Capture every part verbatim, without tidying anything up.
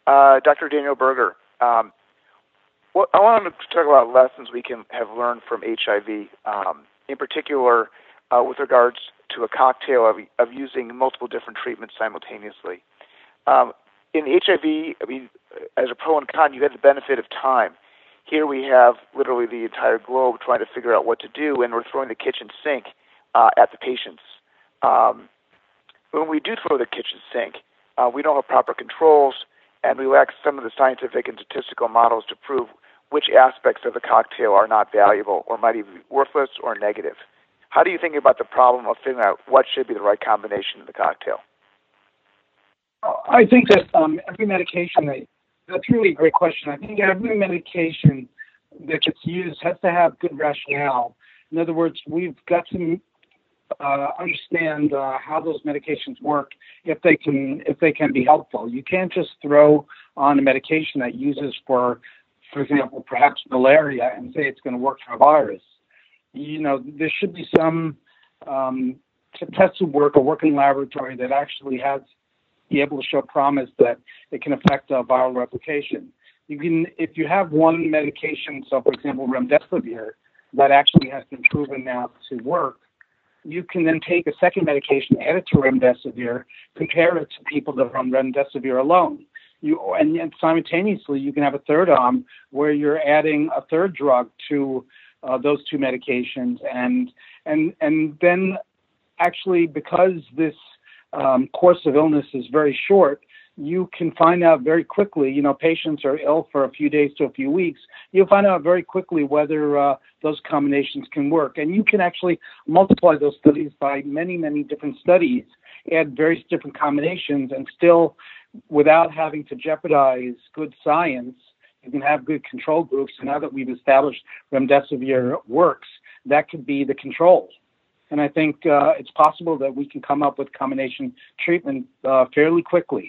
Uh, Doctor Daniel Berger, um, what, I want to talk about lessons we can have learned from H I V, um, in particular uh, with regards to a cocktail of, of using multiple different treatments simultaneously. Um, in H I V, I mean, as a pro and con, you had the benefit of time. Here we have literally the entire globe trying to figure out what to do, and we're throwing the kitchen sink uh, at the patients. Um, when we do throw the kitchen sink, uh, we don't have proper controls, and we lack some of the scientific and statistical models to prove which aspects of the cocktail are not valuable or might even be worthless or negative. How do you think about the problem of figuring out what should be the right combination of the cocktail? I think that um, every medication, that, that's really a great question. I think every medication that gets used has to have good rationale. In other words, we've got to uh, understand uh, how those medications work if they can if they can be helpful. You can't just throw on a medication that uses for, for example, perhaps malaria and say it's going to work for a virus. You know, there should be some um, tested work or work in laboratory that actually has be able to show promise that it can affect uh, viral replication. You can, if you have one medication, so for example, remdesivir, that actually has been proven now to work, you can then take a second medication, add it to remdesivir, compare it to people that are on remdesivir alone. You and, and simultaneously, you can have a third arm where you're adding a third drug to uh, those two medications, and and and then actually because this Um, course of illness is very short, you can find out very quickly, you know, patients are ill for a few days to a few weeks, you'll find out very quickly whether uh, those combinations can work. And you can actually multiply those studies by many, many different studies, add various different combinations, and still, without having to jeopardize good science, you can have good control groups. And now that we've established remdesivir works, that could be the control. And I think uh, it's possible that we can come up with combination treatment uh, fairly quickly.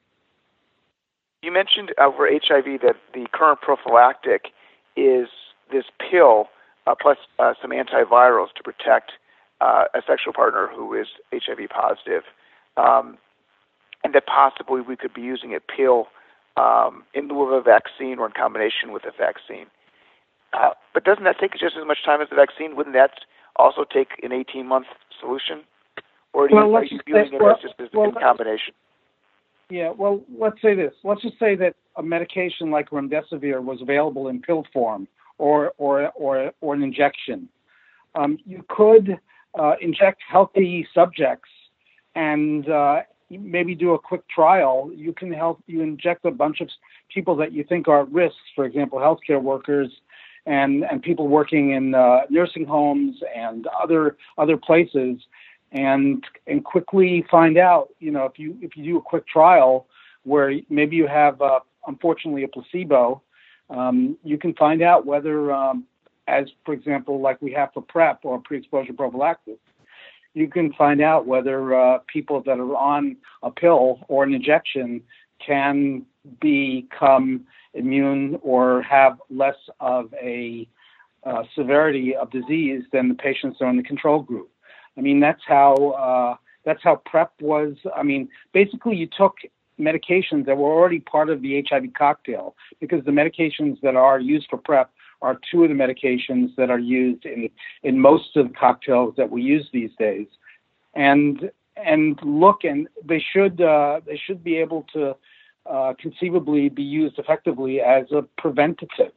You mentioned uh, for H I V that the current prophylactic is this pill uh, plus uh, some antivirals to protect uh, a sexual partner who is H I V positive, um, and that possibly we could be using a pill um, in lieu of a vaccine or in combination with a vaccine. Uh, but doesn't that take just as much time as the vaccine? Wouldn't that also take an eighteen-month solution? Or do you, well, are you viewing it well, as just as well, in combination? Yeah, well, let's say this. Let's just say that a medication like remdesivir was available in pill form or or or, or an injection. Um, you could uh, inject healthy subjects and uh, maybe do a quick trial. You can help you inject a bunch of people that you think are at risk, for example, healthcare workers, and and people working in uh, nursing homes and other other places, and and quickly find out, you know, if you if you do a quick trial where maybe you have uh, unfortunately a placebo, um, you can find out whether, um, as for example, like we have for PrEP or pre-exposure prophylaxis, you can find out whether uh, people that are on a pill or an injection can become immune or have less of a uh, severity of disease than the patients that are in the control group. I mean, that's how uh, that's how PrEP was. I mean, basically, you took medications that were already part of the H I V cocktail, because the medications that are used for PrEP are two of the medications that are used in in most of the cocktails that we use these days. And and look, and they should uh, they should be able to Uh, conceivably be used effectively as a preventative.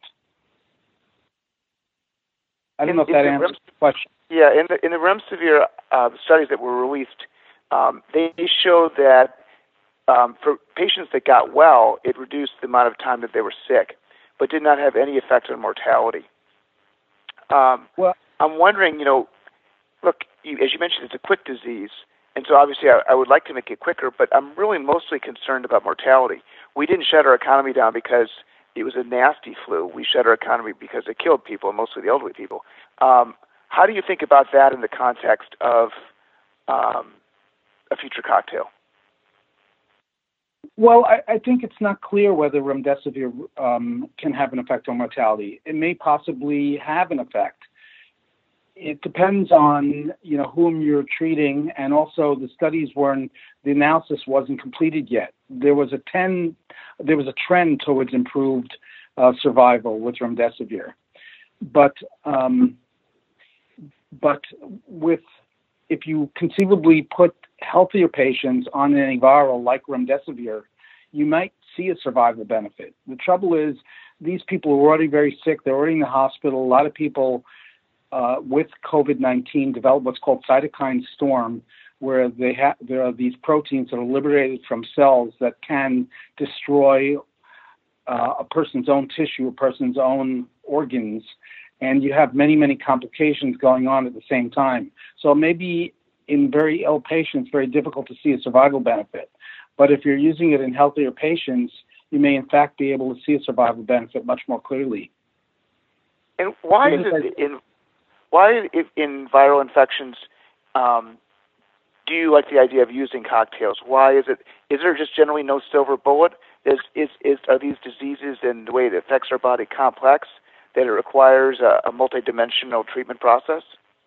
I don't in, know if that answers Rem- the question. Yeah, in the in the remdesivir uh, studies that were released, um, they showed that um, for patients that got well, it reduced the amount of time that they were sick, but did not have any effect on mortality. Um, well, I'm wondering, you know, look, you, as you mentioned, it's a quick disease. And so obviously I, I would like to make it quicker, but I'm really mostly concerned about mortality. We didn't shut our economy down because it was a nasty flu. We shut our economy because it killed people, mostly the elderly people. Um, how do you think about that in the context of um, a future cocktail? Well, I, I think it's not clear whether remdesivir um, can have an effect on mortality. It may possibly have an effect. it depends on, you know, whom you're treating, and also the studies weren't, the analysis wasn't completed yet. There was a ten, there was a trend towards improved uh, survival with remdesivir, but um, but with if you conceivably put healthier patients on an antiviral like remdesivir, you might see a survival benefit. The trouble is, these people are already very sick. They're already in the hospital. A lot of people uh, with COVID nineteen develop what's called cytokine storm, where they ha- there are these proteins that are liberated from cells that can destroy uh, a person's own tissue, a person's own organs, and you have many, many complications going on at the same time. So maybe in very ill patients, very difficult to see a survival benefit. But if you're using it in healthier patients, you may in fact be able to see a survival benefit much more clearly. And why is it in why if in viral infections um, do you like the idea of using cocktails? Why is it? Is there just generally no silver bullet? Is is, is are these diseases and the way it affects our body complex that it requires a, a multidimensional treatment process?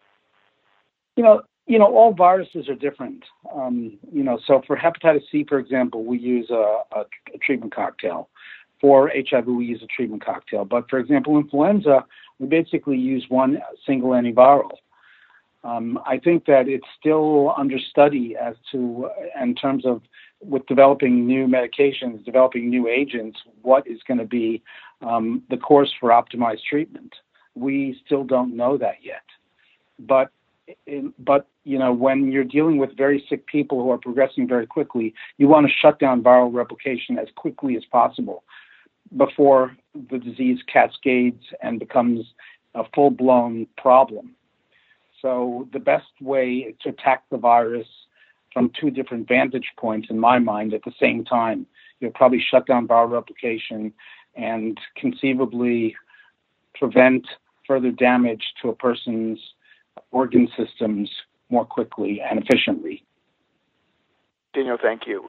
You know, you know, all viruses are different. Um, you know, so for hepatitis C, for example, we use a, a, a treatment cocktail. For H I V, we use a treatment cocktail. But for example, influenza, we basically use one single antiviral. Um, I think that it's still under study as to, in terms of with developing new medications, developing new agents, what is going to be um, the course for optimized treatment. We still don't know that yet. But, in, but you know, when you're dealing with very sick people who are progressing very quickly, you want to shut down viral replication as quickly as possible before the disease cascades and becomes a full-blown problem. So the best way to attack the virus from two different vantage points, in my mind, at the same time, you'll probably shut down viral replication and conceivably prevent further damage to a person's organ systems more quickly and efficiently. Daniel, thank you.